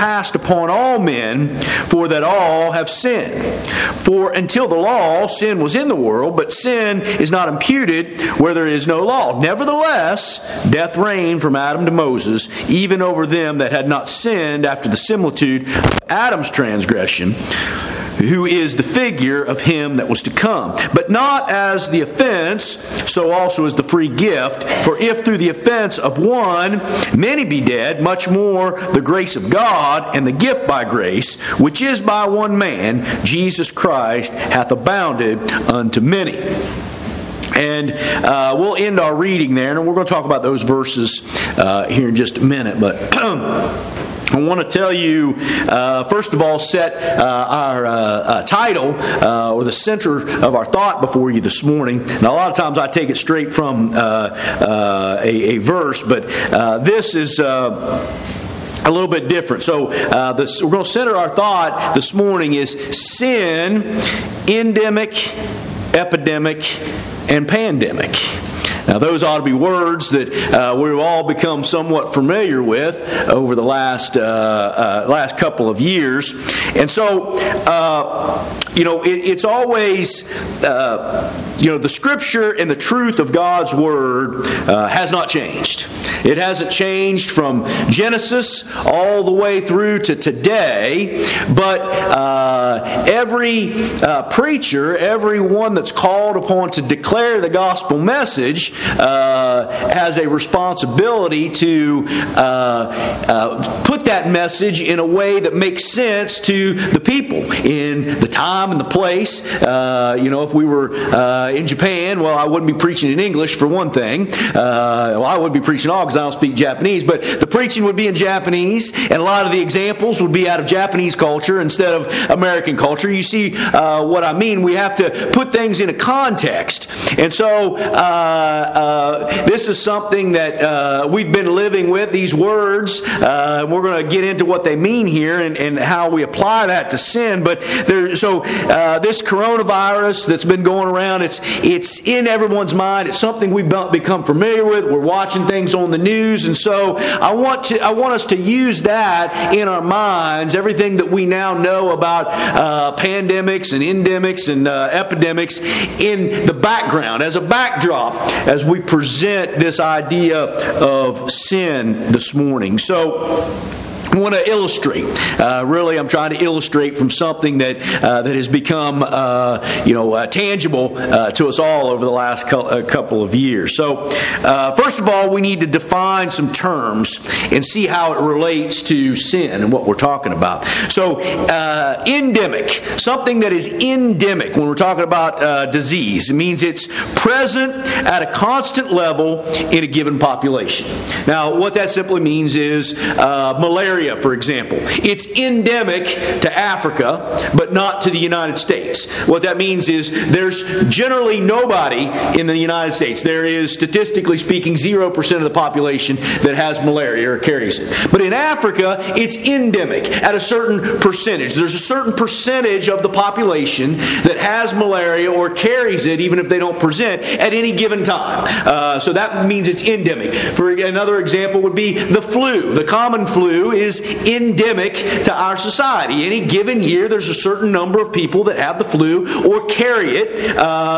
passed upon all men, for that all have sinned. For until the law, sin was in the world, but sin is not imputed where there is no law. Nevertheless, death reigned from Adam to Moses, even over them that had not sinned after the similitude of Adam's transgression, who is the figure of him that was to come. But not as the offense, so also is the free gift. For if through the offense of one many be dead, much more the grace of God and the gift by grace, which is by one man, Jesus Christ, hath abounded unto many. And we'll end our reading there, and we're going to talk about those verses here in just a minute. But I want to tell you, first of all, set our title or the center of our thought before you this morning. Now, a lot of times I take it straight from a verse, but this is a little bit different. So we're going to center our thought this morning is sin, endemic, epidemic, and pandemic. Now, those ought to be words that we've all become somewhat familiar with over the last couple of years. And so, it's always, the Scripture and the truth of God's Word has not changed. It hasn't changed from Genesis all the way through to today. But every preacher, everyone that's called upon to declare the gospel message, has a responsibility to put that message in a way that makes sense to the people in the time and the place. If we were in Japan, well, I wouldn't be preaching in English for one thing. I would be preaching all because I don't speak Japanese, but the preaching would be in Japanese, and a lot of the examples would be out of Japanese culture instead of American culture. You see what I mean? We have to put things in a context. And so this is something that we've been living with, these words. We're going to get into what they mean here and how we apply that to sin. But this coronavirus that's been going around, it's in everyone's mind. It's something we've become familiar with. We're watching things on the news, and so I want us to use that in our minds. Everything that we now know about pandemics and endemics and epidemics in the background, as a backdrop, as we present this idea of sin this morning. So I want to illustrate. Really, I'm trying to illustrate from something that has become, tangible to us all over the last couple of years. So, first of all, we need to define some terms and see how it relates to sin and what we're talking about. So, endemic, something that is endemic when we're talking about disease, it means it's present at a constant level in a given population. Now, what that simply means is malaria, for example. It's endemic to Africa, but not to the United States. What that means is there's generally nobody in the United States. There is, statistically speaking, 0% of the population that has malaria or carries it. But in Africa, it's endemic at a certain percentage. There's a certain percentage of the population that has malaria or carries it, even if they don't present, at any given time. So that means it's endemic. For another example would be the flu. The common flu is endemic to our society. Any given year, there's a certain number of people that have the flu or carry it,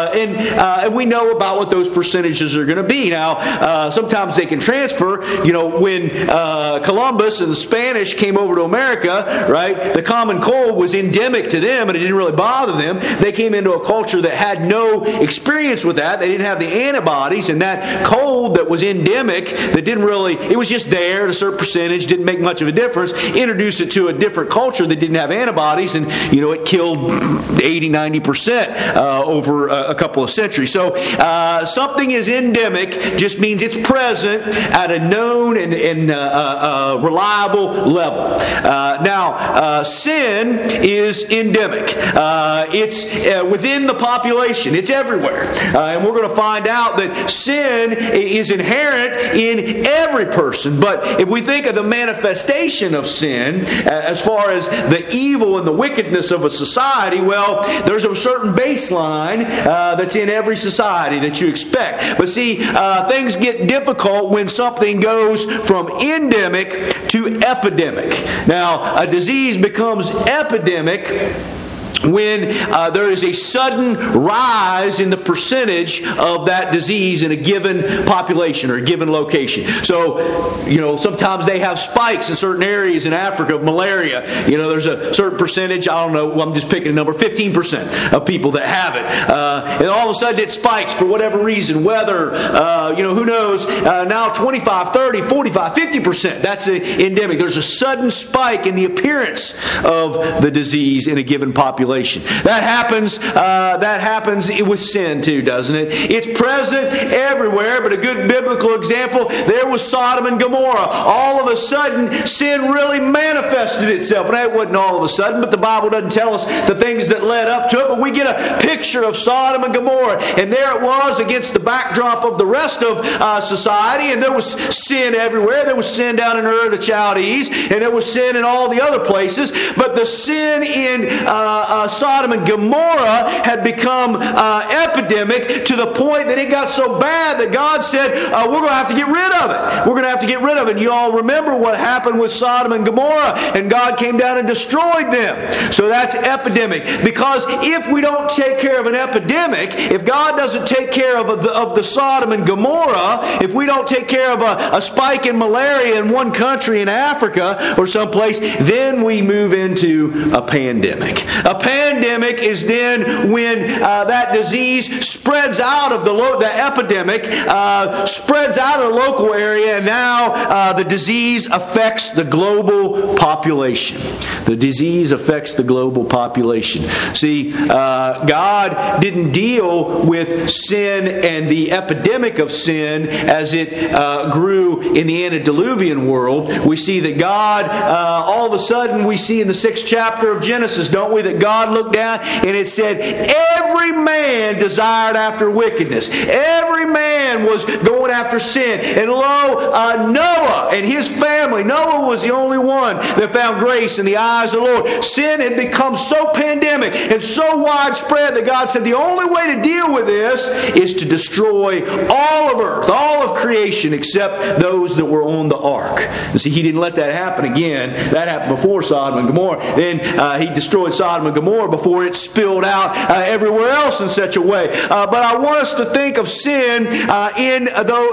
and we know about what those percentages are going to be. Now, sometimes they can transfer. When Columbus and the Spanish came over to America, right, the common cold was endemic to them, and it didn't really bother them. They came into a culture that had no experience with that. They didn't have the antibodies, and that cold that was endemic, that didn't really, it was just there at a certain percentage, didn't make much of a difference, introduced it to a different culture that didn't have antibodies, and it killed 80-90% over a couple of centuries. So something is endemic just means it's present at a known and reliable level. Now, sin is endemic. It's within the population. It's everywhere. And we're going to find out that sin is inherent in every person. But if we think of the manifestation manifestation of sin, as far as the evil and the wickedness of a society, well, there's a certain baseline that's in every society that you expect. But see, things get difficult when something goes from endemic to epidemic. Now, a disease becomes epidemic when there is a sudden rise in the percentage of that disease in a given population or a given location. So, sometimes they have spikes in certain areas in Africa of malaria. There's a certain percentage, I don't know, I'm just picking a number, 15% of people that have it. And all of a sudden it spikes for whatever reason, weather, who knows, now 25, 30, 45, 50%. That's endemic. There's a sudden spike in the appearance of the disease in a given population. That happens with sin too, doesn't it? It's present everywhere, but a good biblical example, there was Sodom and Gomorrah. All of a sudden, sin really manifested itself. And it wasn't all of a sudden, but the Bible doesn't tell us the things that led up to it, but we get a picture of Sodom and Gomorrah. And there it was against the backdrop of the rest of society, and there was sin everywhere. There was sin down in Ur of the Chaldees, and there was sin in all the other places. But the sin in Sodom and Gomorrah had become epidemic to the point that it got so bad that God said, we're going to have to get rid of it. We're going to have to get rid of it. You all remember what happened with Sodom and Gomorrah, and God came down and destroyed them. So that's epidemic. Because if we don't take care of an epidemic, if God doesn't take care of the Sodom and Gomorrah, if we don't take care of a spike in malaria in one country in Africa or someplace, then we move into a pandemic. A pandemic is then when that disease spreads out of the epidemic, spreads out of the local area, and now the disease affects the global population. The disease affects the global population. See, God didn't deal with sin and the epidemic of sin as it grew in the antediluvian world. We see that God, all of a sudden, we see in the 6th chapter of Genesis, don't we, that God looked down and it said, every man desired after wickedness. Every man was going after sin. And lo, Noah and his family, Noah was the only one that found grace in the eyes of the Lord. Sin had become so pandemic and so widespread that God said the only way to deal with this is to destroy all of earth, all of creation, except those that were on the ark. And see, He didn't let that happen again. That happened before Sodom and Gomorrah. Then He destroyed Sodom and Gomorrah before it spilled out everywhere else in such a way. But I want us to think of sin through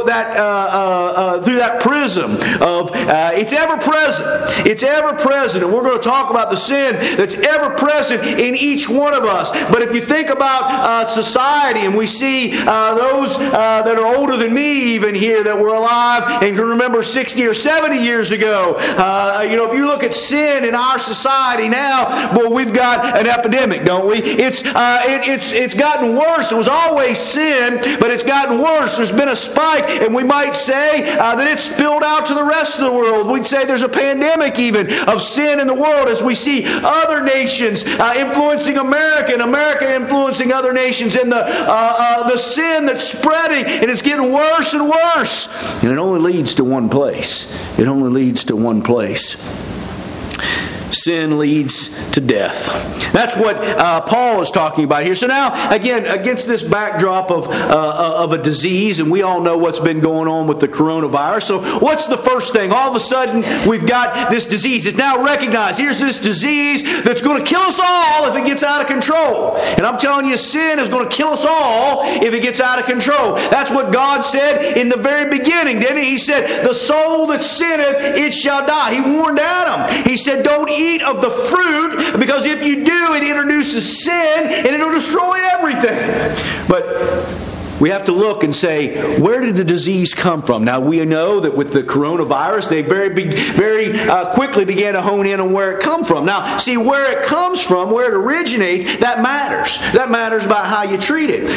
that prism of it's ever present. It's ever present. And we're going to talk about the sin that's ever present in each one of us. But if you think about society, and we see those that are older than me even here that were alive and can remember 60 or 70 years ago, if you look at sin in our society now, well, we've got an epidemic, don't we? It's gotten worse. It was always sin, but it's gotten worse. There's been a spike, and we might say that it's spilled out to the rest of the world. We'd say there's a pandemic even of sin in the world as we see other nations influencing America and America influencing other nations, and the sin that's spreading, and it's getting worse and worse. And it only leads to one place. It only leads to one place. Sin leads to death. That's what Paul is talking about here. So now, again, against this backdrop of a disease, and we all know what's been going on with the coronavirus. So what's the first thing? All of a sudden, we've got this disease. It's now recognized. Here's this disease that's going to kill us all if it gets out of control. And I'm telling you, sin is going to kill us all if it gets out of control. That's what God said in the very beginning, didn't He? He said, the soul that sinneth, it shall die. He warned Adam. He said, don't eat of the fruit, because if you do, it introduces sin and it'll destroy everything. But we have to look and say, where did the disease come from? Now, we know that with the coronavirus, they very quickly began to hone in on where it comes from. Now, see, where it comes from, where it originates, that matters. That matters about how you treat it.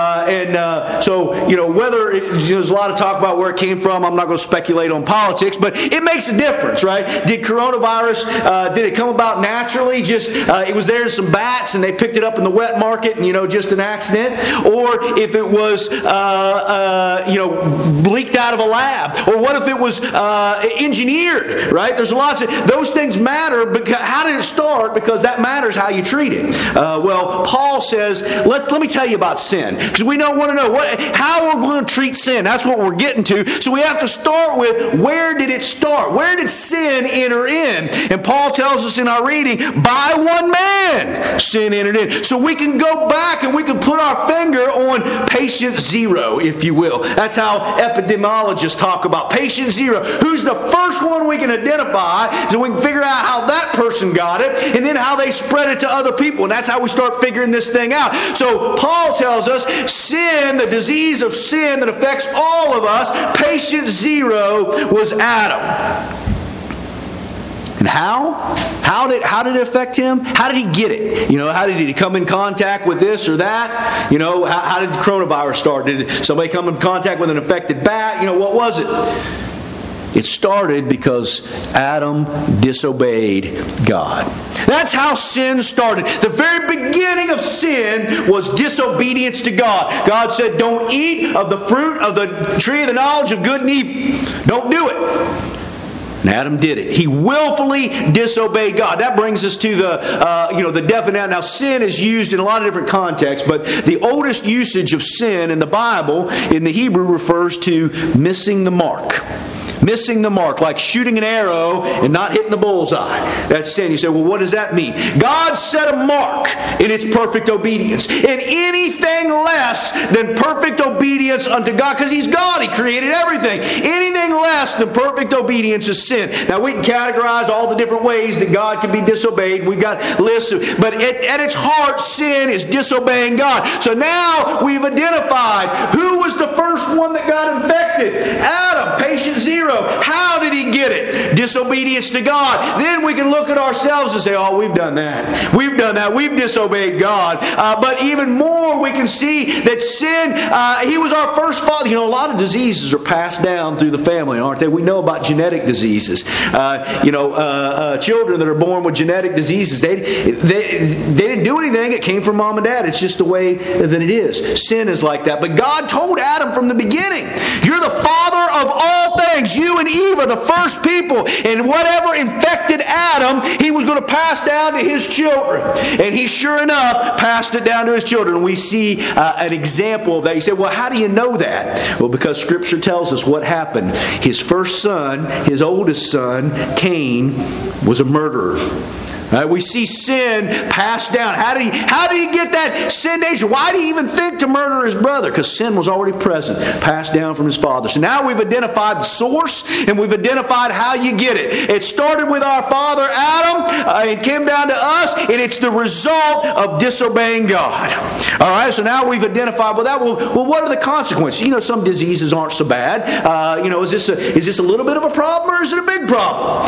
So, whether there's a lot of talk about where it came from, I'm not going to speculate on politics, but it makes a difference, right? Did coronavirus, did it come about naturally? Just, it was there in some bats and they picked it up in the wet market and, just an accident? Or if it was was leaked out of a lab? Or what if it was engineered, right? There's lots of those things matter. Because how did it start? Because that matters how you treat it. Well, Paul says, let me tell you about sin, because we want to know how we're going to treat sin. That's what we're getting to. So we have to start with, where did it start? Where did sin enter in? And Paul tells us in our reading, by one man sin entered in. So we can go back and we can put our finger on patient zero, if you will. That's how epidemiologists talk about patient zero. Who's the first one we can identify, so we can figure out how that person got it, and then how they spread it to other people. And that's how we start figuring this thing out. So Paul tells us sin, the disease of sin that affects all of us, patient zero was Adam. And how? How did it affect him? How did he get it? How did he come in contact with this or that? How did the coronavirus start? Did somebody come in contact with an infected bat? What was it? It started because Adam disobeyed God. That's how sin started. The very beginning of sin was disobedience to God. God said, don't eat of the fruit of the tree of the knowledge of good and evil. Don't do it. And Adam did it. He willfully disobeyed God. That brings us to the definite. Now, sin is used in a lot of different contexts, but the oldest usage of sin in the Bible, in the Hebrew, refers to missing the mark. Missing the mark, like shooting an arrow and not hitting the bullseye. That's sin. You say, well, what does that mean? God set a mark in its perfect obedience. And anything less than perfect obedience unto God, because He's God, He created everything. Anything less than perfect obedience is sin. Now, we can categorize all the different ways that God can be disobeyed. We've got lists but at its heart, sin is disobeying God. So now we've identified who was the first one that got infected. Adam, patient zero. How did he get it? Disobedience to God. Then we can look at ourselves and say, oh, we've done that. We've done that. We've disobeyed God. But even more, we can see that sin, he was our first father. A lot of diseases are passed down through the family, aren't they? We know about genetic diseases. Children that are born with genetic diseases, they didn't do anything. It came from mom and dad. It's just the way that it is. Sin is like that. But God told Adam from the beginning, you're the father of all things. You and Eve are the first people. And whatever infected Adam, he was going to pass down to his children. And he sure enough passed it down to his children. We see an example of that. You say, well, how do you know that? Well, because Scripture tells us what happened. His first son, his oldest son, Cain, was a murderer. We see sin passed down. How did he get that sin nature? Why did he even think to murder his brother? Because sin was already present, passed down from his father. So now we've identified the source, and we've identified how you get it. It started with our father Adam. It came down to us, and it's the result of disobeying God. All right, so now we've identified, well, what are the consequences? Some diseases aren't so bad. Is this a little bit of a problem, or is it a big problem?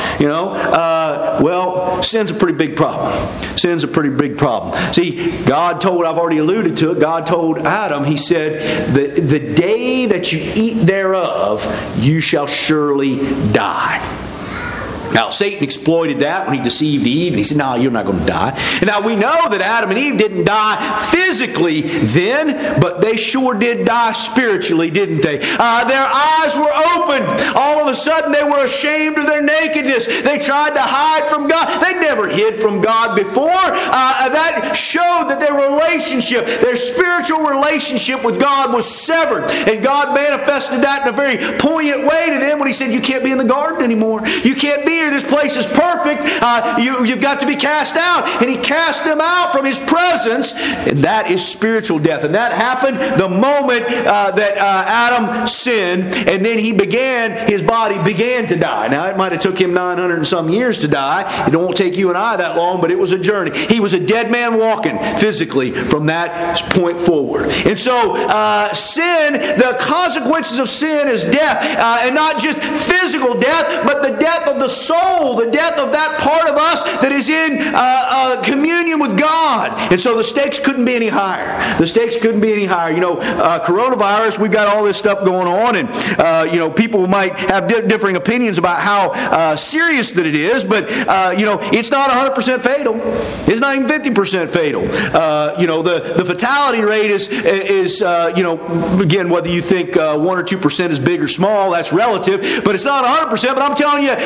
Sin's a pretty big problem. Sin's a pretty big problem. See, I've already alluded to it, God told Adam, He said, the day that you eat thereof, you shall surely die. Now, Satan exploited that when he deceived Eve, and he said, no, you're not going to die. And now we know that Adam and Eve didn't die physically then, but they sure did die spiritually, didn't they? Their eyes were opened. All of a sudden, they were ashamed of their nakedness. They tried to hide from God. They never hid from God before. That showed that their spiritual relationship with God was severed. And God manifested that in a very poignant way to them when He said, you can't be in the garden anymore. You can't be here. This place is perfect. You've got to be cast out. And He cast them out from His presence. And that is spiritual death. And that happened the moment that Adam sinned. And then his body began to die. Now, it might have took him 900 and some years to die. It won't take you and I that long, but it was a journey. He was a dead man walking physically from that point forward. And so sin, the consequences of sin is death. And not just physical death, but the death of the soul, the death of that part of us that is in communion with God. And so the stakes couldn't be any higher. The stakes couldn't be any higher. Coronavirus, we've got all this stuff going on, and people might have differing opinions about how serious that it is, but it's not 100% fatal. It's not even 50% fatal. The fatality rate is again, whether you think 1 or 2% is big or small, that's relative, but it's not 100%. But I'm telling you,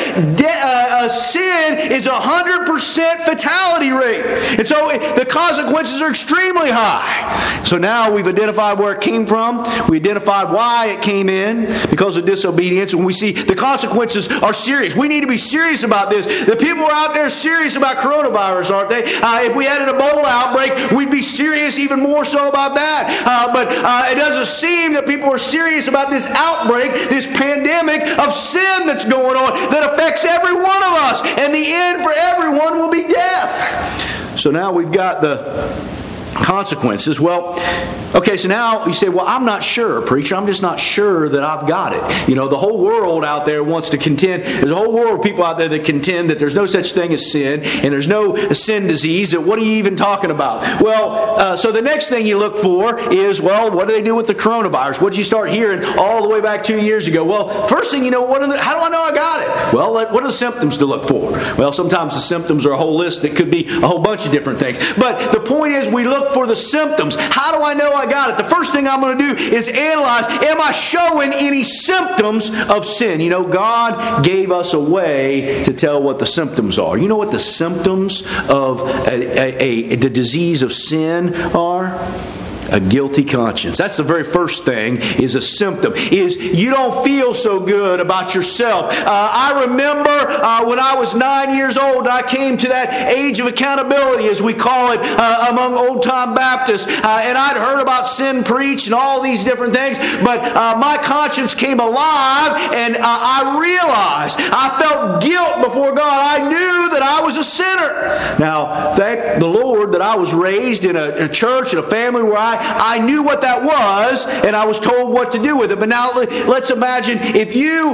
sin is 100% fatality rate, and so the consequences are extremely high. So now we've identified where it came from. We identified why it came in, because of disobedience, and we see the consequences are serious. We need to be serious about this. The people are out there serious about coronavirus, aren't they? If we had an Ebola outbreak, we'd be serious even more so about that. But it doesn't seem that people are serious about this outbreak, this pandemic of sin that's going on that affects every one of us. And the end for everyone will be death. So now we've got the consequences. Well, okay, so now you say, well, I'm not sure, preacher. I'm just not sure that I've got it. The whole world out there wants to contend. There's a whole world of people out there that contend that there's no such thing as sin, and there's no sin disease. What are you even talking about? Well, so the next thing you look for is, well, what do they do with the coronavirus? What did you start hearing all the way back 2 years ago? Well, first thing, how do I know I got it? Well, what are the symptoms to look for? Well, sometimes the symptoms are a whole list that could be a whole bunch of different things. But the point is, we look for the symptoms. How do I know I got it? The first thing I'm going to do is analyze, am I showing any symptoms of sin? God gave us a way to tell what the symptoms are. You know what the symptoms of the disease of sin are? A guilty conscience. That's the very first thing, is a symptom. Is you don't feel so good about yourself. I remember when I was 9 years old and I came to that age of accountability, as we call it among old-time Baptists, and I'd heard about sin preached and all these different things, but my conscience came alive, and I realized, I felt guilt before God. I knew that I was a sinner. Now, thank the Lord that I was raised in a church, in a family where I knew what that was, and I was told what to do with it. But now let's imagine if you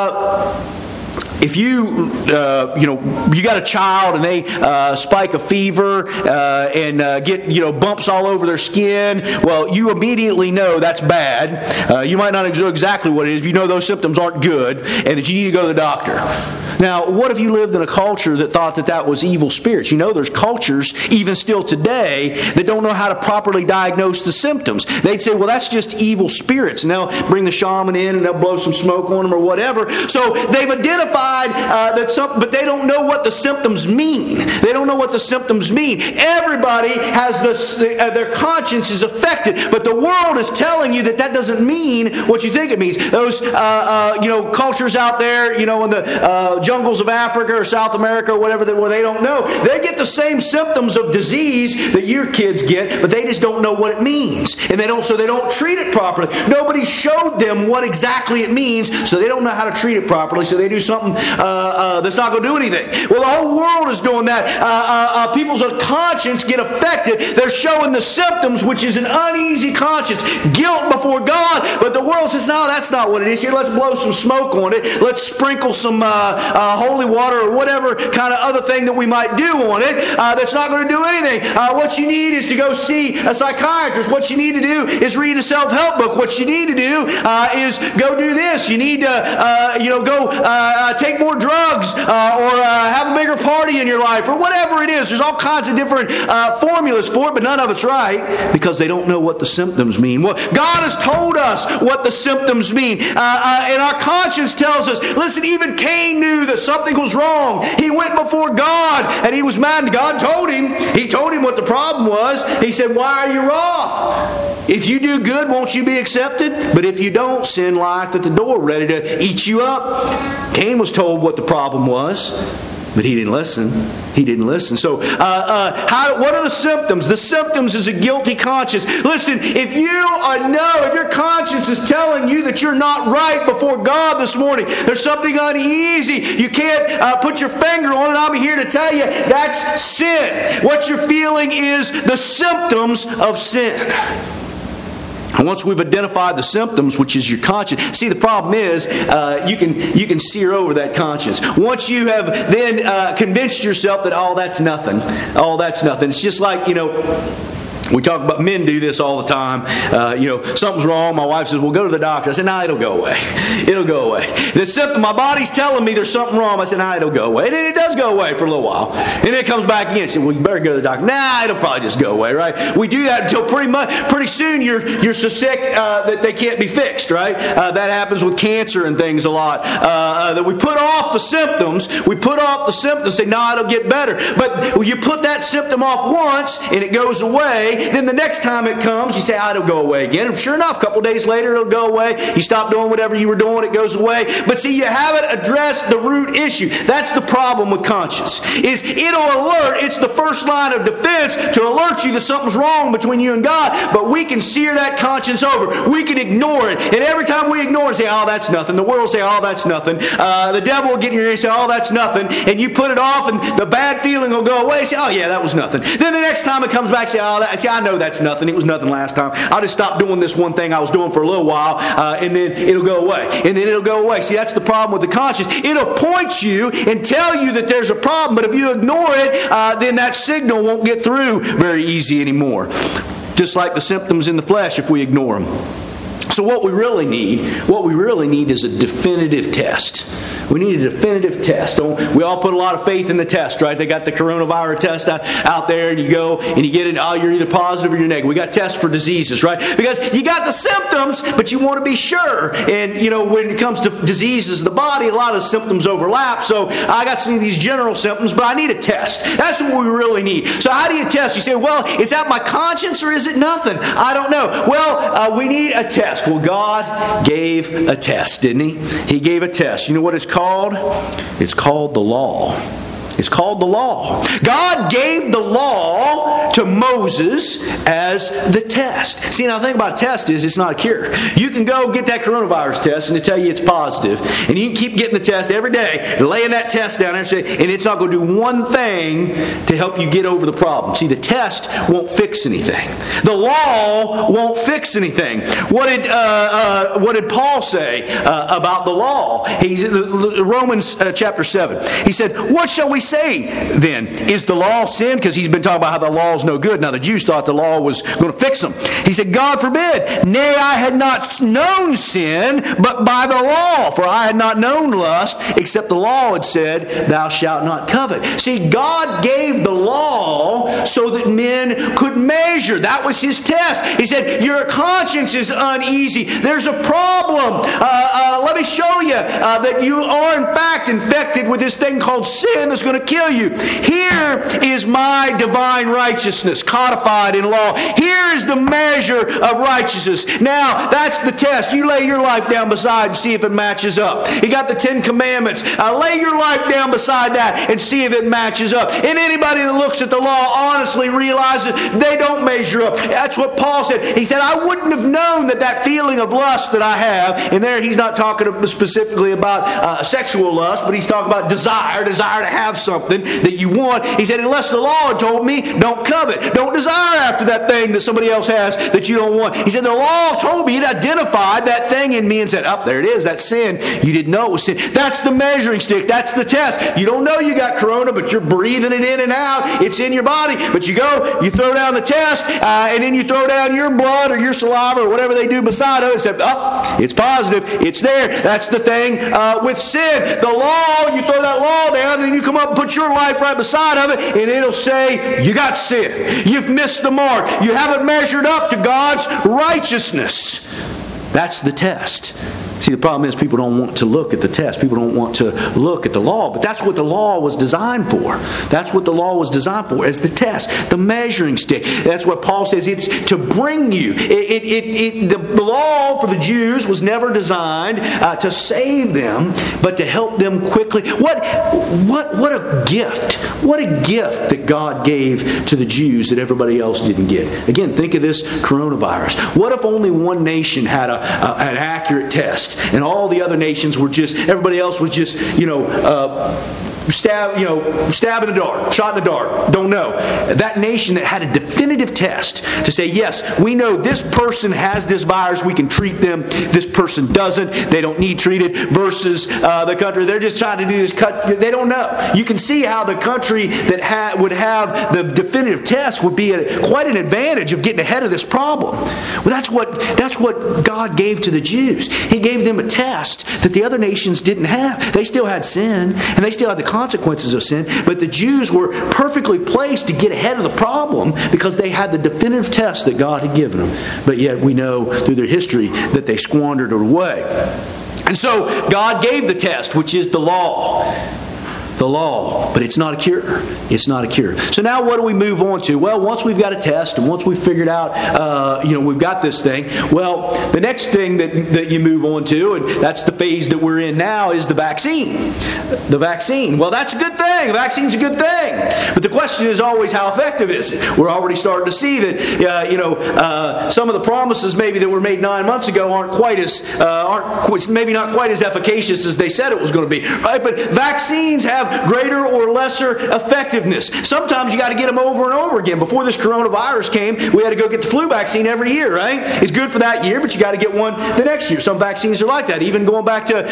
got a child and they spike a fever and get bumps all over their skin, well, you immediately know that's bad. You might not know exactly what it is. You know those symptoms aren't good, and that you need to go to the doctor. Now, what if you lived in a culture that thought that was evil spirits? There's cultures, even still today, that don't know how to properly diagnose the symptoms. They'd say, well, that's just evil spirits. And they'll bring the shaman in and they'll blow some smoke on them or whatever. So they've identified but they don't know what the symptoms mean. They don't know what the symptoms mean. Everybody has their conscience is affected, but the world is telling you that doesn't mean what you think it means. Those cultures out there, in the jungles of Africa or South America or whatever, where they don't know, they get the same symptoms of disease that your kids get, but they just don't know what it means, and they don't treat it properly. Nobody showed them what exactly it means, so they don't know how to treat it properly. So they do something that's not going to do anything. Well, the whole world is doing that. People's conscience get affected. They're showing the symptoms, which is an uneasy conscience, guilt before God. But the world says, no, that's not what it is. Here, let's blow some smoke on it. Let's sprinkle some holy water or whatever kind of other thing that we might do on it. That's not going to do anything. What you need is to go see a psychiatrist. What you need to do is read a self-help book. What you need to do is go do this. You need to go take more drugs or have a bigger party in your life or whatever it is. There's all kinds of different formulas for it, but none of it's right because they don't know what the symptoms mean. Well, God has told us what the symptoms mean, and our conscience tells us, listen, even Cain knew that something was wrong. He went before God and he was mad, and God told him. He told him what the problem was. He said, why are you wroth? If you do good, won't you be accepted? But if you don't, sin lieth at the door, ready to eat you up. Cain was told what the problem was, but he didn't listen. He didn't listen. So, what are the symptoms? The symptoms is a guilty conscience. Listen, if your conscience is telling you that you're not right before God this morning, there's something uneasy, you can't put your finger on it, I'm here to tell you that's sin. What you're feeling is the symptoms of sin. And once we've identified the symptoms, which is your conscience. See, the problem is you can sear over that conscience. Once you have then convinced yourself that, oh, that's nothing. Oh, that's nothing. It's just like, we talk about, men do this all the time. Something's wrong. My wife says, well, go to the doctor. I said, nah, it'll go away. It'll go away. The symptom, my body's telling me there's something wrong. I said, nah, it'll go away. And it does go away for a little while. And then it comes back again. I said, well, you better go to the doctor. Nah, it'll probably just go away, right? We do that until pretty soon you're so sick that they can't be fixed, right? That happens with cancer and things a lot. That we put off the symptoms. We put off the symptoms, say, nah, it'll get better. But you put that symptom off once and it goes away. Then the next time it comes, you say, it'll go away again. And sure enough, a couple days later, it'll go away. You stop doing whatever you were doing, it goes away. But see, you haven't addressed the root issue. That's the problem with conscience. It'll alert. It's the first line of defense to alert you that something's wrong between you and God. But we can sear that conscience over. We can ignore it. And every time we ignore it, say, oh, that's nothing. The world will say, oh, that's nothing. The devil will get in your ear and say, oh, that's nothing. And you put it off and the bad feeling will go away. Say, oh, yeah, that was nothing. Then the next time it comes back, say, I know that's nothing. It was nothing last time. I'll just stop doing this one thing I was doing for a little while, and then it'll go away. And then it'll go away. See, that's the problem with the conscience. It'll point you and tell you that there's a problem, but if you ignore it, then that signal won't get through very easy anymore. Just like the symptoms in the flesh if we ignore them. So what we really need is a definitive test. We need a definitive test. We all put a lot of faith in the test, right? They got the coronavirus test out there, and you go and you get it. Oh, you're either positive or you're negative. We got tests for diseases, right? Because you got the symptoms, but you want to be sure. And when it comes to diseases of the body, a lot of symptoms overlap. So I got some of these general symptoms, but I need a test. That's what we really need. So how do you test? You say, well, is that my conscience or is it nothing? I don't know. Well, we need a test. Well, God gave a test, didn't He? He gave a test. You know what it's called? It's called the law. It's called the law. God gave the law to Moses as the test. See, now the thing about a test is it's not a cure. You can go get that coronavirus test and they tell you it's positive, and you can keep getting the test every day, laying that test down there, and it's not going to do one thing to help you get over the problem. See, the test won't fix anything. The law won't fix anything. What did Paul say about the law? He's Romans chapter 7. He said, "What shall we say then? Is the law sin?" Because he's been talking about how the law is no good. Now the Jews thought the law was going to fix them. He said, "God forbid. Nay, I had not known sin, but by the law. For I had not known lust, except the law had said, Thou shalt not covet." See, God gave the law so that men could measure. That was His test. He said, your conscience is uneasy. There's a problem. Let me show you that you are in fact infected with this thing called sin that's going to kill you. Here is my divine righteousness codified in law. Here is the measure of righteousness. Now, that's the test. You lay your life down beside and see if it matches up. You got the 10 Commandments. Lay your life down beside that and see if it matches up. And anybody that looks at the law honestly realizes they don't measure up. That's what Paul said. He said, I wouldn't have known that feeling of lust that I have, and there he's not talking specifically about sexual lust, but he's talking about desire to have something that you want. He said, unless the law had told me, don't covet. Don't desire after that thing that somebody else has that you don't want. He said, the law told me, it identified that thing in me and said, there it is, that's sin. You didn't know it was sin. That's the measuring stick. That's the test. You don't know you got corona, but you're breathing it in and out. It's in your body. But you go, you throw down the test, and then you throw down your blood or your saliva or whatever they do beside it and say, it's positive. It's there. That's the thing with sin. The law, you throw that law down, and then you come up and put your life right beside of it, and it'll say, you got sin. You've missed the mark. You haven't measured up to God's righteousness. That's the test. See, the problem is people don't want to look at the test. People don't want to look at the law. But that's what the law was designed for. That's what the law was designed for, as the test, the measuring stick. That's what Paul says. It's to bring you. The law for the Jews was never designed to save them, but to help them quickly. What a gift. What a gift that God gave to the Jews that everybody else didn't get. Again, think of this coronavirus. What if only one nation had an accurate test? And all the other nations were everybody else was just, stab in the dark, shot in the dark, don't know. That nation that had a definitive test to say, yes, we know this person has this virus, we can treat them. This person doesn't, they don't need treated, versus the country, they're just trying to do this cut, they don't know. You can see how the country that would have the definitive test would be quite an advantage of getting ahead of this problem. Well, that's what God gave to the Jews. He gave them a test that the other nations didn't have. They still had sin, and they still had the consequences of sin, but the Jews were perfectly placed to get ahead of the problem because they had the definitive test that God had given them. But yet we know through their history that they squandered it away. And so God gave the test, which is the law. The law, but it's not a cure. It's not a cure. So now what do we move on to? Well, once we've got a test and once we've figured out, we've got this thing, well, the next thing that you move on to, and that's the phase that we're in now, is the vaccine. The vaccine. Well, that's a good thing. The vaccine's a good thing. But the question is always, how effective is it? We're already starting to see that, some of the promises maybe that were made 9 months ago aren't maybe not quite as efficacious as they said it was going to be. Right? But vaccines have greater or lesser effectiveness. Sometimes you got to get them over and over again. Before this coronavirus came, we had to go get the flu vaccine every year, right? It's good for that year, but you got to get one the next year. Some vaccines are like that. Even going back to,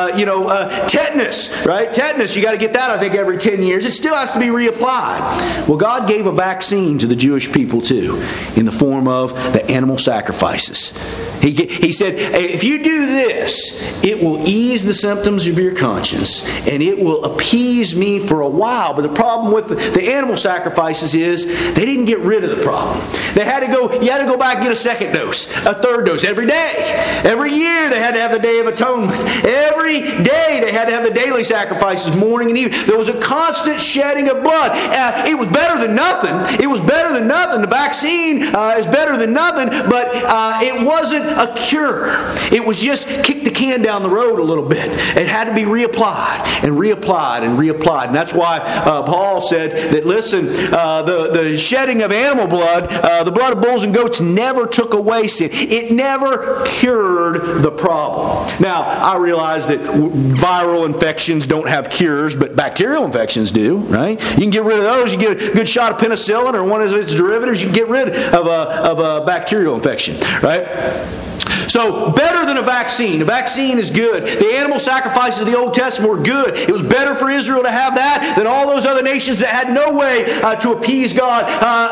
tetanus, right? Tetanus, you got to get that, I think, every 10 years. It still has to be reapplied. Well, God gave a vaccine to the Jewish people too, in the form of the animal sacrifices. He said, if you do this, it will ease the symptoms of your conscience, and it will appease me for a while. But the problem with the animal sacrifices is they didn't get rid of the problem. You had to go back and get a second dose, a third dose every day. Every year they had to have the Day of Atonement. Every day they had to have the daily sacrifices, morning and evening. There was a constant shedding of blood. It was better than nothing. It was better than nothing. The vaccine is better than nothing, but it wasn't a cure. It was just kick the can down the road a little bit. It had to be reapplied and reapplied and reapplied. And that's why Paul said that, listen, the shedding of animal blood, the blood of bulls and goats never took away sin. It never cured the problem. Now, I realize that viral infections don't have cures, but bacterial infections do, right? You can get rid of those. You get a good shot of penicillin or one of its derivatives, you can get rid of a bacterial infection, right? So, better than a vaccine. A vaccine is good. The animal sacrifices of the Old Testament were good. It was better for Israel to have that than all those other nations that had no way to appease God,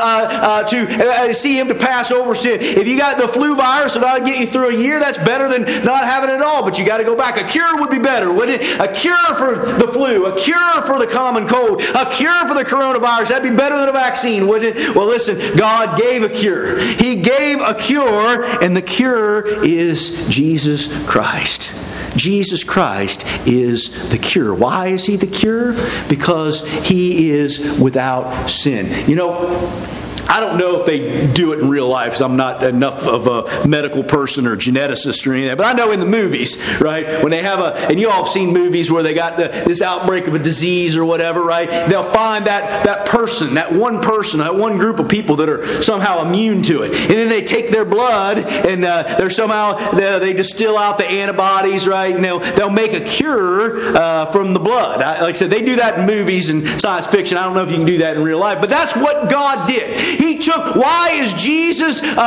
to see Him to pass over sin. If you got the flu virus and I'll get you through a year, that's better than not having it at all. But you got to go back. A cure would be better, wouldn't it? A cure for the flu, a cure for the common cold, a cure for the coronavirus. That'd be better than a vaccine, wouldn't it? Well, listen, God gave a cure. He gave a cure, and the cure is Jesus Christ. Jesus Christ is the cure. Why is He the cure? Because He is without sin. You know, I don't know if they do it in real life, because I'm not enough of a medical person or geneticist or anything. But I know in the movies, right, when they have and you all have seen movies where they got this outbreak of a disease or whatever, right? They'll find that person, that one group of people that are somehow immune to it. And then they take their blood and they distill out the antibodies, right? And they'll make a cure from the blood. Like I said, they do that in movies and science fiction. I don't know if you can do that in real life. But that's what God did. Why is Jesus the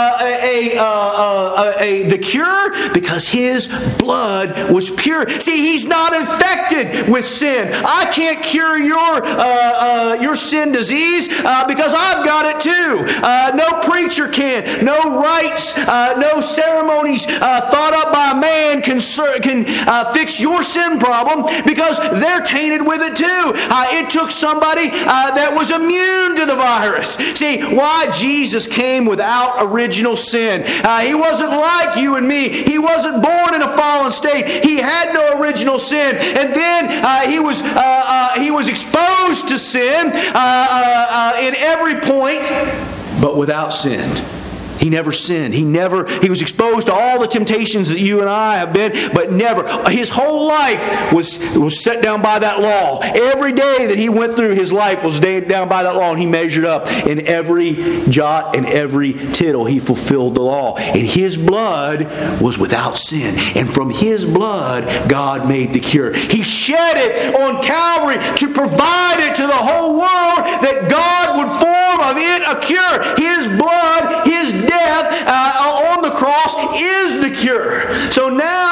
cure? Because His blood was pure. See, He's not infected with sin. I can't cure your sin disease because I've got it too. No preacher can. No rites, no ceremonies thought up by a man can fix your sin problem because they're tainted with it too. It took somebody that was immune to the virus. See, why Jesus came without original sin. He wasn't like you and me. He wasn't born in a fallen state. He had no original sin. And then he was exposed to sin in every point, but without sin. He never sinned. He was exposed to all the temptations that you and I have been, but never. His whole life was set down by that law. Every day that he went through his life was laid down by that law, and he measured up. In every jot and every tittle, he fulfilled the law. And his blood was without sin. And from his blood, God made the cure. He shed it on Calvary to provide it to the whole world, that God would form of it a cure. His blood, his death on the cross is the cure. So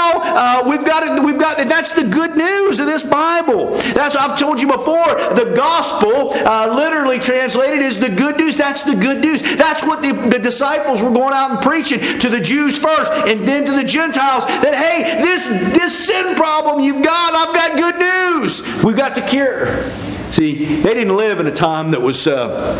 now we've got that's the good news of this Bible. That's what I've told you before. The gospel, literally translated, is the good news. That's the good news. That's what the disciples were going out and preaching to the Jews first, and then to the Gentiles. That hey, this sin problem you've got, I've got good news. We've got the cure. See, they didn't live in a time that was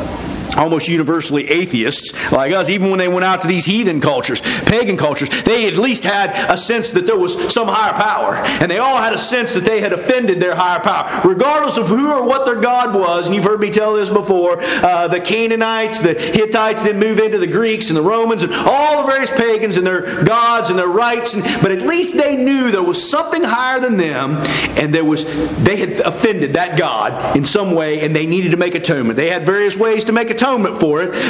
almost universally atheists like us. Even when they went out to these heathen cultures, pagan cultures, they at least had a sense that there was some higher power. And they all had a sense that they had offended their higher power. Regardless of who or what their God was, and you've heard me tell this before, the Canaanites, the Hittites didn't move into the Greeks and the Romans and all the various pagans and their gods and their rites. But at least they knew there was something higher than them, and they had offended that God in some way, and they needed to make atonement. They had various ways to make atonement for it,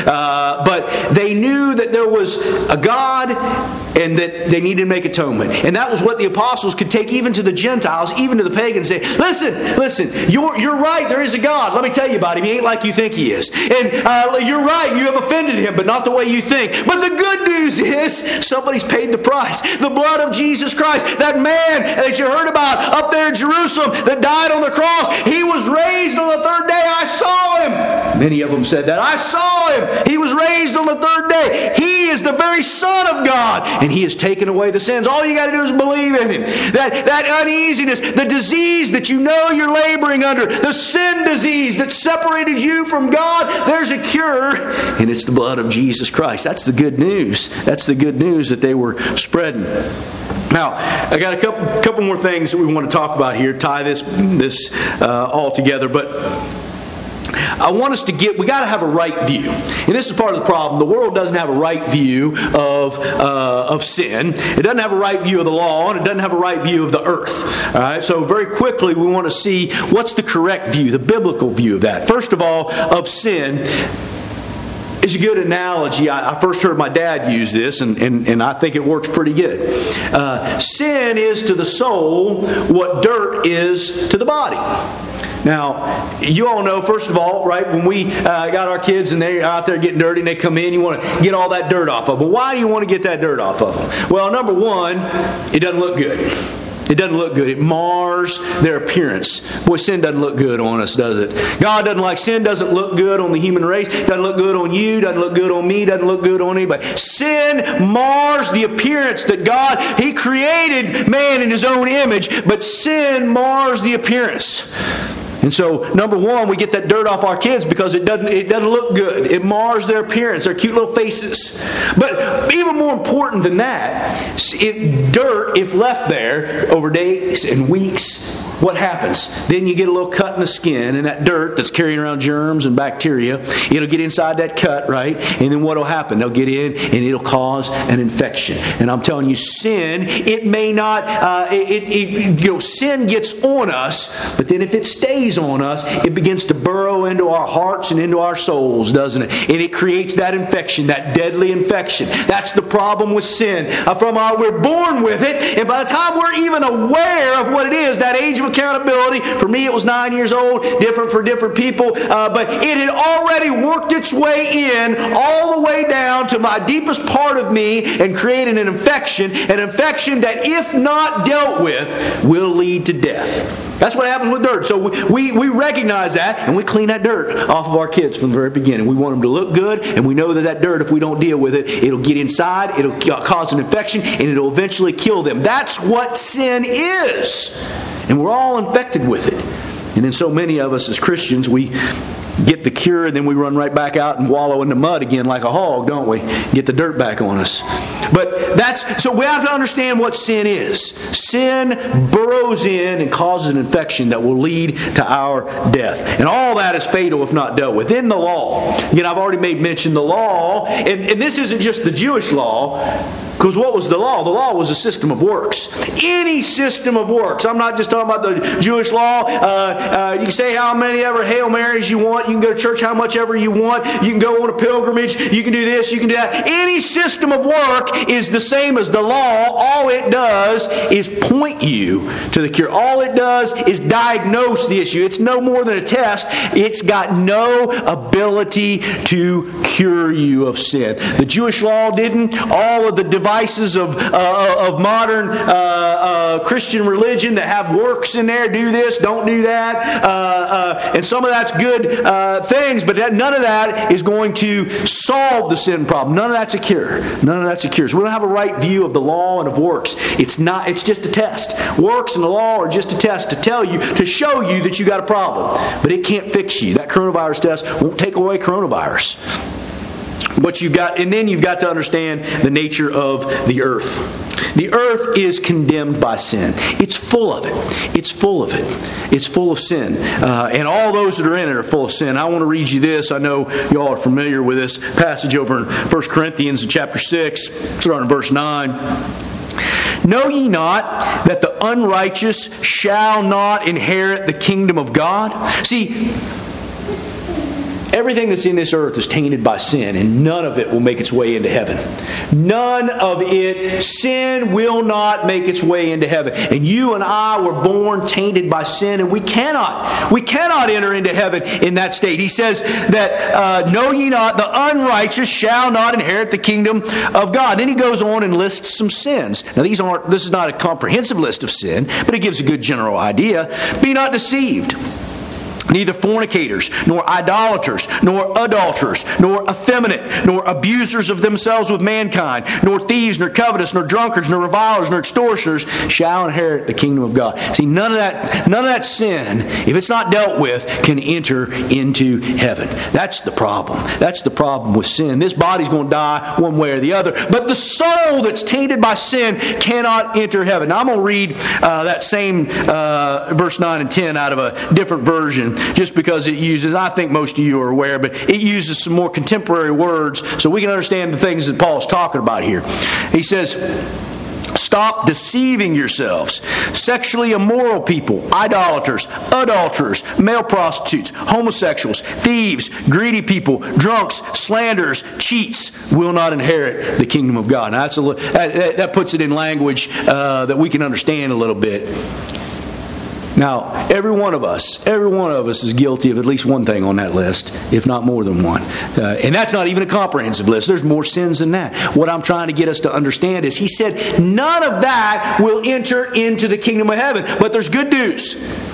but they knew that there was a God and that they needed to make atonement. And that was what the apostles could take even to the Gentiles, even to the pagans, and say, listen, you're right, there is a God. Let me tell you about him. He ain't like you think he is. And you're right, you have offended him, but not the way you think. But the good news is somebody's paid the price. The blood of Jesus Christ, that man that you heard about up there in Jerusalem that died on the cross, he was raised on the third day. I saw him. Many of them said that. I saw him. He was raised on the third day. He is the very Son of God, and he has taken away the sins. All you got to do is believe in him. That uneasiness, the disease that you know you're laboring under, the sin disease that separated you from God, there's a cure, and it's the blood of Jesus Christ. That's the good news. That's the good news that they were spreading. Now, I got a couple more things that we want to talk about here, tie this all together, but I want us to we got to have a right view. And this is part of the problem. The world doesn't have a right view of sin. It doesn't have a right view of the law, and it doesn't have a right view of the earth. All right. So very quickly, we want to see what's the correct view, the biblical view of that. First of all, of sin. It's a good analogy. I first heard my dad use this, and I think it works pretty good. Sin is to the soul what dirt is to the body. Now, you all know, first of all, right, when we got our kids and they're out there getting dirty and they come in, you want to get all that dirt off of them. Well, why do you want to get that dirt off of them? Well, number one, it doesn't look good. It doesn't look good. It mars their appearance. Boy, sin doesn't look good on us, does it? God doesn't like sin. Doesn't look good on the human race. Doesn't look good on you. Doesn't look good on me. Doesn't look good on anybody. Sin mars the appearance that God, He created man in His own image, but sin mars the appearance. And so, number one, we get that dirt off our kids because it doesn't look good. It mars their appearance, their cute little faces. But even more important than that, dirt, if left there over days and weeks, what happens? Then you get a little cut in the skin, and that dirt that's carrying around germs and bacteria, it'll get inside that cut, right? And then what'll happen? They'll get in, and it'll cause an infection. And I'm telling you, sin, it may not, sin gets on us, but then if it stays on us, it begins to burrow into our hearts and into our souls, doesn't it? And it creates that infection, that deadly infection. That's the problem with sin. We're born with it, and by the time we're even aware of what it is, that age of accountability, for me it was 9 years old, different for different people, but it had already worked its way in, all the way down to my deepest part of me, and created an infection that, if not dealt with, will lead to death. That's what happens with dirt. So we recognize that, and we clean that dirt off of our kids from the very beginning. We want them to look good, and we know that dirt, if we don't deal with it, it'll get inside, it'll cause an infection, and it'll eventually kill them. That's what sin is. And we're all infected with it. And then so many of us as Christians, we get the cure, and then we run right back out and wallow in the mud again like a hog, don't we? Get the dirt back on us. But so we have to understand what sin is. Sin burrows in and causes an infection that will lead to our death. And all that is fatal if not dealt with. In the law, again, I've already made mention the law, and this isn't just the Jewish law. Because what was the law? The law was a system of works. Any system of works. I'm not just talking about the Jewish law. You can say how many ever Hail Marys you want. You can go to church how much ever you want. You can go on a pilgrimage. You can do this. You can do that. Any system of work is the same as the law. All it does is point you to the cure. All it does is diagnose the issue. It's no more than a test. It's got no ability to cure you of sin. The Jewish law didn't. All of the devices of modern Christian religion that have works in there, do this, don't do that, and some of that's good things, but none of that is going to solve the sin problem. None of that's a cure. None of that's a cure. So we don't have a right view of the law and of works. It's not. It's just a test. Works and the law are just a test to tell you, to show you that you got a problem, but it can't fix you. That coronavirus test won't take away coronavirus. But you've got to understand the nature of the earth. The earth is condemned by sin. It's full of it. It's full of it. It's full of sin. And all those that are in it are full of sin. I want to read you this. I know you all are familiar with this passage over in 1 Corinthians chapter 6, starting in verse 9. Know ye not that the unrighteous shall not inherit the kingdom of God? See, everything that's in this earth is tainted by sin, and none of it will make its way into heaven. None of it. Sin will not make its way into heaven. And you and I were born tainted by sin, and we cannot enter into heaven in that state. He says that, know ye not, the unrighteous shall not inherit the kingdom of God. Then he goes on and lists some sins. Now this is not a comprehensive list of sin, but it gives a good general idea. Be not deceived. Neither fornicators, nor idolaters, nor adulterers, nor effeminate, nor abusers of themselves with mankind, nor thieves, nor covetous, nor drunkards, nor revilers, nor extortioners shall inherit the kingdom of God. See, none of that sin, if it's not dealt with, can enter into heaven. That's the problem. That's the problem with sin. This body's going to die one way or the other, but the soul that's tainted by sin cannot enter heaven. Now, I'm going to read that same verse 9 and 10 out of a different version, just because it uses, I think most of you are aware, but it uses some more contemporary words so we can understand the things that Paul's talking about here. He says, stop deceiving yourselves. Sexually immoral people, idolaters, adulterers, male prostitutes, homosexuals, thieves, greedy people, drunks, slanderers, cheats will not inherit the kingdom of God. Now that puts it in language that we can understand a little bit. Now, every one of us is guilty of at least one thing on that list, if not more than one. And that's not even a comprehensive list. There's more sins than that. What I'm trying to get us to understand is, he said, none of that will enter into the kingdom of heaven. But there's good news.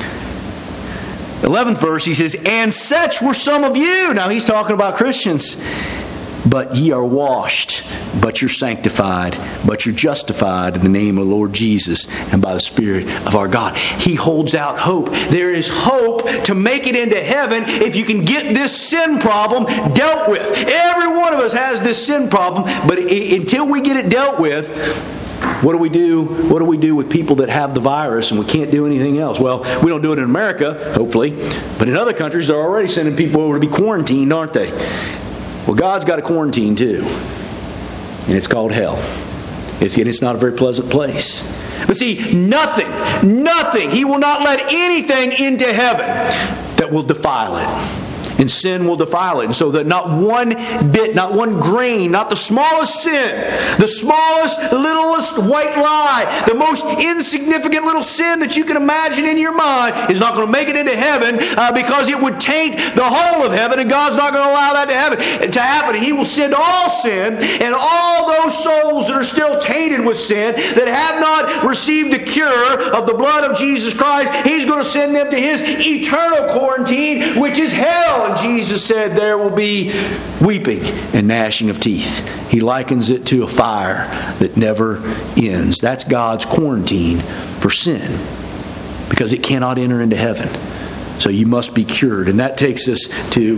11th verse, he says, and such were some of you. Now, he's talking about Christians. But ye are washed, but you're sanctified, but you're justified in the name of the Lord Jesus and by the Spirit of our God. He holds out hope. There is hope to make it into heaven if you can get this sin problem dealt with. Every one of us has this sin problem, but until we get it dealt with, what do we do? What do we do with people that have the virus and we can't do anything else? Well, we don't do it in America, hopefully, but in other countries they're already sending people over to be quarantined, aren't they? Well, God's got a quarantine too, and it's called hell. It's not a very pleasant place. But see, nothing, He will not let anything into heaven that will defile it. And sin will defile it. And so that not one bit, not one grain, not the smallest sin, the smallest, littlest white lie, the most insignificant little sin that you can imagine in your mind is not going to make it into heaven because it would taint the whole of heaven, and God's not going to allow that to happen. He will send all sin, and all those souls that are still tainted with sin, that have not received the cure of the blood of Jesus Christ, He's going to send them to His eternal quarantine, which is hell. And Jesus said there will be weeping and gnashing of teeth. He likens it to a fire that never ends. That's God's quarantine for sin, because it cannot enter into heaven. So you must be cured. And that takes us to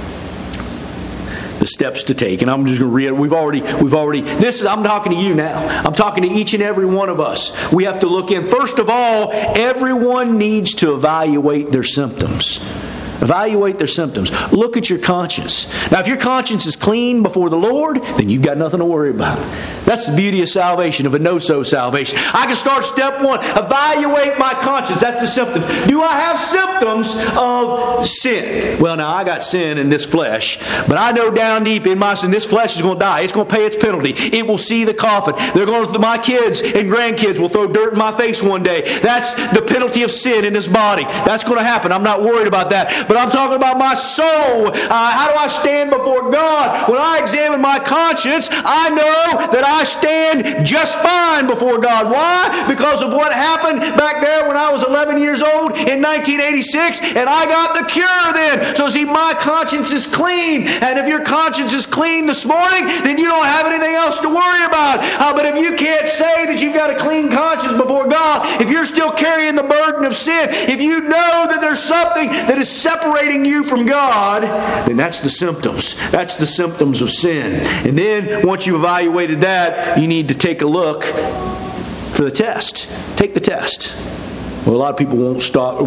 the steps to take. And I'm just going to read it. We've already, I'm talking to you now. I'm talking to each and every one of us. We have to look in. First of all, everyone needs to evaluate their symptoms. Evaluate their symptoms. Look at your conscience. Now, if your conscience is clean before the Lord, then you've got nothing to worry about. That's the beauty of salvation, of a no-so salvation. I can start step one. Evaluate my conscience. That's the symptom. Do I have symptoms of sin? Well, now, I got sin in this flesh, but I know down deep in my sin, this flesh is going to die. It's going to pay its penalty. It will see the coffin. My kids and grandkids will throw dirt in my face one day. That's the penalty of sin in this body. That's going to happen. I'm not worried about that. But I'm talking about my soul. How do I stand before God? When I examine my conscience, I know that I stand just fine before God. Why? Because of what happened back there when I was 11 years old in 1986, and I got the cure then. So see, my conscience is clean. And if your conscience is clean this morning, then you don't have anything else to worry about. But if you can't say that you've got a clean conscience before God, if you're still carrying the burden of sin, if you know that there's something that is separating you from God, then that's the symptoms. That's the symptoms of sin. And then, once you've evaluated that, you need to take a look for the test. Take the test. Well, a lot of people won't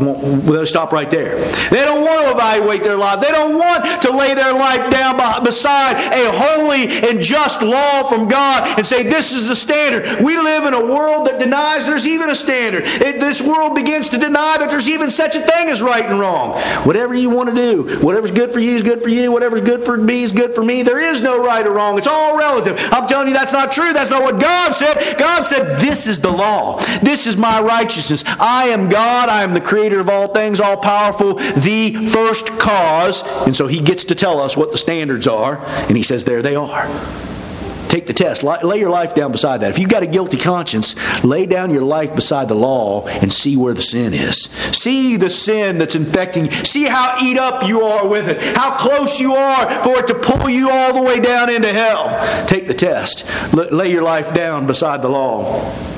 stop right there. They don't want to evaluate their life. They don't want to lay their life down beside a holy and just law from God and say, this is the standard. We live in a world that denies there's even a standard. This world begins to deny that there's even such a thing as right and wrong. Whatever you want to do, whatever's good for you is good for you. Whatever's good for me is good for me. There is no right or wrong. It's all relative. I'm telling you, that's not true. That's not what God said. God said, this is the law. This is my righteousness. I am God. I am the creator of all things, all powerful, the first cause. And so He gets to tell us what the standards are. And He says, there they are. Take the test. Lay your life down beside that. If you've got a guilty conscience, lay down your life beside the law and see where the sin is. See the sin that's infecting you. See how eat up you are with it. How close you are for it to pull you all the way down into hell. Take the test. Lay your life down beside the law.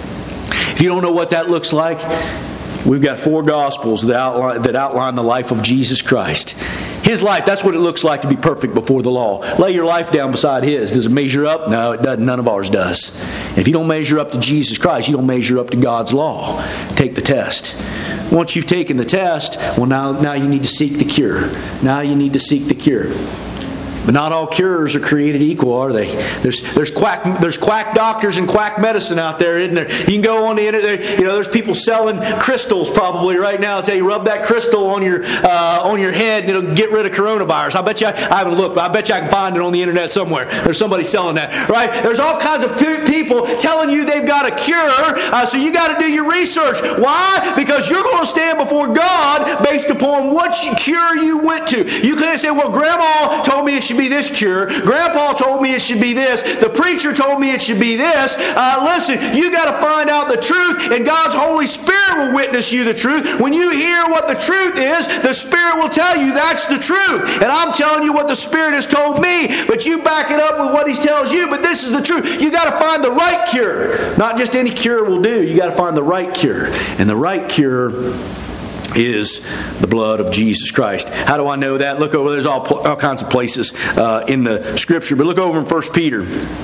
If you don't know what that looks like, we've got 4 Gospels that outline the life of Jesus Christ. His life, that's what it looks like to be perfect before the law. Lay your life down beside His. Does it measure up? No, it doesn't. None of ours does. If you don't measure up to Jesus Christ, you don't measure up to God's law. Take the test. Once you've taken the test, well, now you need to seek the cure. Now you need to seek the cure. But not all cures are created equal, are they? There's quack doctors and quack medicine out there, isn't there? You can go on the internet. There's people selling crystals probably right now. I'll tell you, rub that crystal on your head and it'll get rid of coronavirus. I bet you I haven't looked, but I bet you I can find it on the internet somewhere. There's somebody selling that, right? There's all kinds of people telling you they've got a cure, so you got to do your research. Why? Because you're going to stand before God based upon what cure you went to. You can't say, well, Grandma told me it should be this cure. Grandpa told me it should be this. The preacher told me it should be this. Listen, you got to find out the truth, and God's Holy Spirit will witness you the truth. When you hear what the truth is, the Spirit will tell you that's the truth. And I'm telling you what the Spirit has told me, but you back it up with what He tells you, but this is the truth. You got to find the right cure. Not just any cure will do. You got to find the right cure. And the right cure is the blood of Jesus Christ. How do I know that? Look over, there's all kinds of places in the Scripture, but look over in 1 Peter,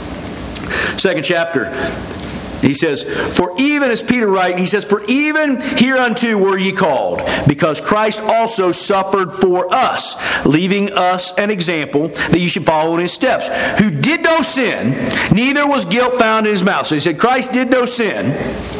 2nd chapter. He says, for even as Peter writes, he says, for even hereunto were ye called, because Christ also suffered for us, leaving us an example that you should follow in His steps, who did no sin, neither was guilt found in His mouth. So he said, Christ did no sin,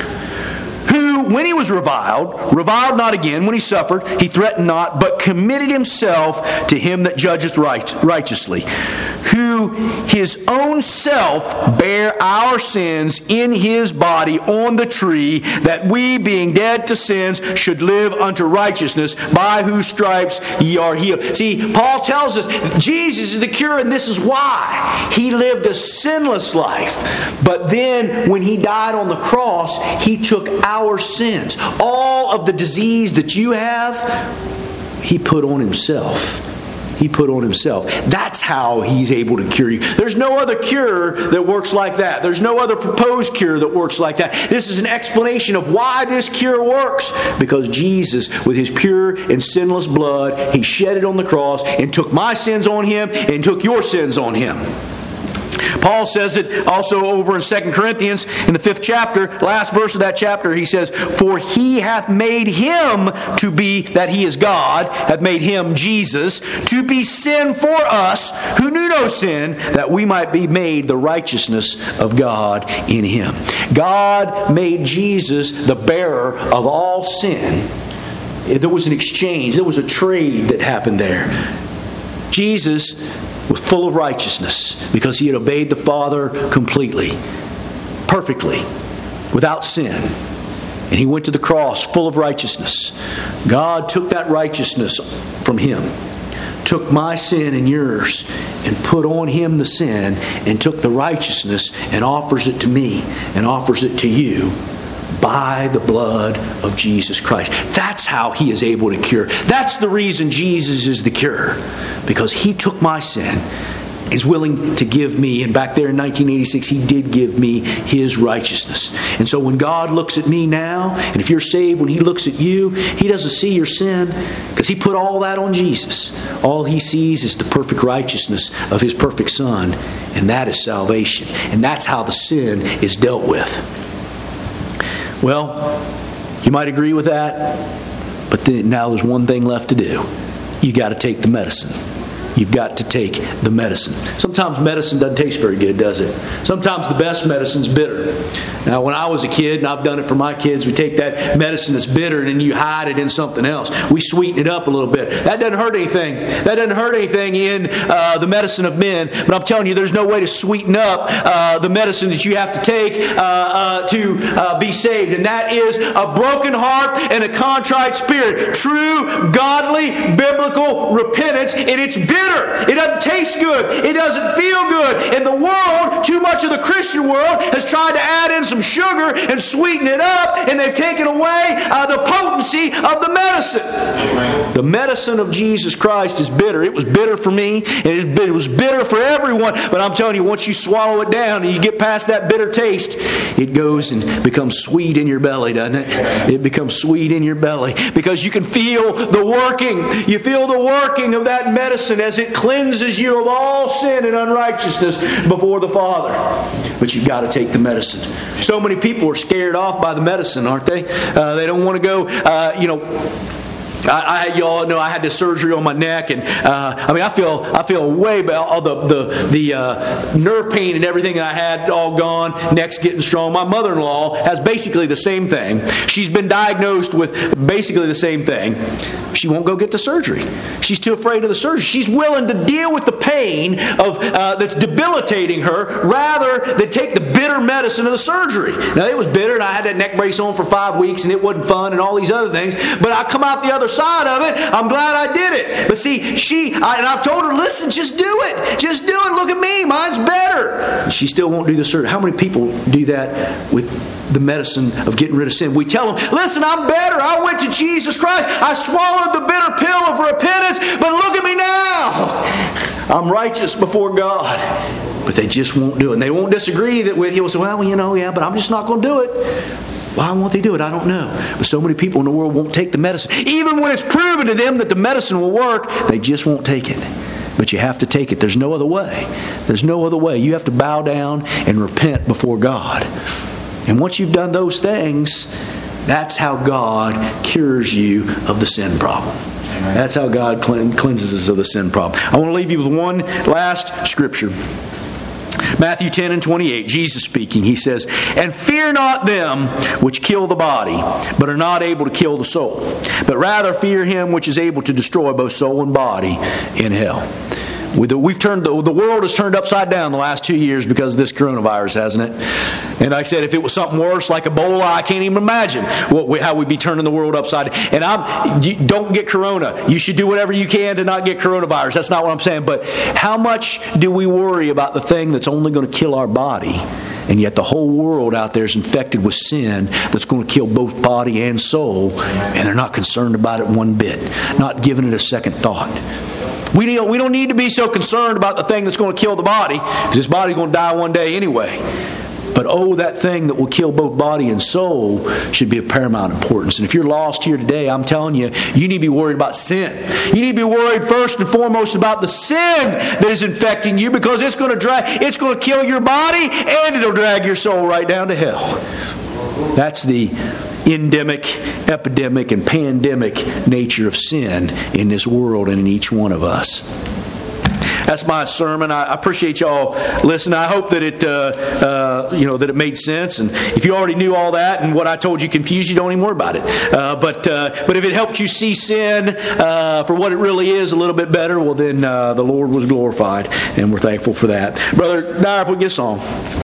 who, when He was reviled not again. When He suffered, He threatened not, but committed Himself to Him that judgeth righteously, who His own self bare our sins in His body on the tree, that we, being dead to sins, should live unto righteousness, by whose stripes ye are healed. See, Paul tells us Jesus is the cure, and this is why. He lived a sinless life. But then, when He died on the cross, He took our sins. All of the disease that you have, He put on Himself. He put on Himself. That's how He's able to cure you. There's no other cure that works like that. There's no other proposed cure that works like that. This is an explanation of why this cure works. Because Jesus, with His pure and sinless blood, He shed it on the cross and took my sins on Him and took your sins on Him. Paul says it also over in 2 Corinthians in the 5th chapter, last verse of that chapter, he says, "For He hath made Him to be," that He is God, hath made Him, Jesus, "to be sin for us who knew no sin, that we might be made the righteousness of God in Him." God made Jesus the bearer of all sin. There was an exchange. There was a trade that happened there. Jesus was full of righteousness because He had obeyed the Father completely, perfectly, without sin. And He went to the cross full of righteousness. God took that righteousness from Him, took my sin and yours, and put on Him the sin, and took the righteousness and offers it to me and offers it to you by the blood of Jesus Christ. That's how He is able to cure. That's the reason Jesus is the cure. Because He took my sin and is willing to give me, and back there in 1986, He did give me His righteousness. And so when God looks at me now, and if you're saved, when He looks at you, He doesn't see your sin because He put all that on Jesus. All He sees is the perfect righteousness of His perfect Son, and that is salvation. And that's how the sin is dealt with. Well, you might agree with that, but then now there's one thing left to do. You got to take the medicine. You've got to take the medicine. Sometimes medicine doesn't taste very good, does it? Sometimes the best medicine's bitter. Now, when I was a kid, and I've done it for my kids, we take that medicine that's bitter and then you hide it in something else. We sweeten it up a little bit. That doesn't hurt anything. That doesn't hurt anything in the medicine of men. But I'm telling you, there's no way to sweeten up the medicine that you have to take to be saved. And that is a broken heart and a contrite spirit. True, godly, biblical repentance. And it's bitter. It doesn't taste good. It doesn't feel good. In the world, too much of the Christian world has tried to add in some sugar and sweeten it up, and they've taken away the potency of the medicine. Amen. The medicine of Jesus Christ is bitter. It was bitter for me, and it was bitter for everyone. But I'm telling you, once you swallow it down and you get past that bitter taste, it goes and becomes sweet in your belly, doesn't it? It becomes sweet in your belly because you can feel the working. You feel the working of that medicine as it cleanses you of all sin and unrighteousness before the Father. But you've got to take the medicine. So many people are scared off by the medicine, aren't they? They don't want to go, y'all know I had this surgery on my neck, and I feel way better. All the nerve pain and everything that I had all gone. Neck's getting strong. My mother-in-law has basically the same thing. She's been diagnosed with basically the same thing. She won't go get the surgery. She's too afraid of the surgery. She's willing to deal with the pain of that's debilitating her rather than take the bitter medicine of the surgery. Now, it was bitter, and I had that neck brace on for 5 weeks, and it wasn't fun, and all these other things. But I come out the other side of it. I'm glad I did it. But see, and I've told her, listen, just do it. Just do it. Look at me. Mine's better. And she still won't do the surgery. How many people do that with the medicine of getting rid of sin? We tell them, listen, I'm better. I went to Jesus Christ. I swallowed the bitter pill of repentance, but look at me now. I'm righteous before God. But they just won't do it. And they won't disagree with you. Will say, well, yeah, but I'm just not going to do it. Why won't they do it? I don't know. But so many people in the world won't take the medicine. Even when it's proven to them that the medicine will work, they just won't take it. But you have to take it. There's no other way. There's no other way. You have to bow down and repent before God. And once you've done those things, that's how God cures you of the sin problem. Amen. That's how God cleanses us of the sin problem. I want to leave you with one last scripture. Matthew 10:28, Jesus speaking, He says, "And fear not them which kill the body, but are not able to kill the soul, but rather fear Him which is able to destroy both soul and body in hell." The world has turned upside down the last 2 years because of this coronavirus, hasn't it? And like I said, if it was something worse like Ebola, I can't even imagine how we'd be turning the world upside down. And don't get corona. You should do whatever you can to not get coronavirus. That's not what I'm saying. But how much do we worry about the thing that's only going to kill our body? And yet the whole world out there is infected with sin that's going to kill both body and soul. And they're not concerned about it one bit. Not giving it a second thought. We don't need to be so concerned about the thing that's going to kill the body, because this body's going to die one day anyway. But that thing that will kill both body and soul should be of paramount importance. And if you're lost here today, I'm telling you, you need to be worried about sin. You need to be worried first and foremost about the sin that is infecting you, because it's going to kill your body, and it'll drag your soul right down to hell. That's the endemic, epidemic, and pandemic nature of sin in this world and in each one of us. That's my sermon. I appreciate y'all listening. I hope that it made sense. And if you already knew all that and what I told you confused you, don't even worry about it. But if it helped you see sin for what it really is a little bit better, well then the Lord was glorified, and we're thankful for that. Brother Dyer, if we get a song.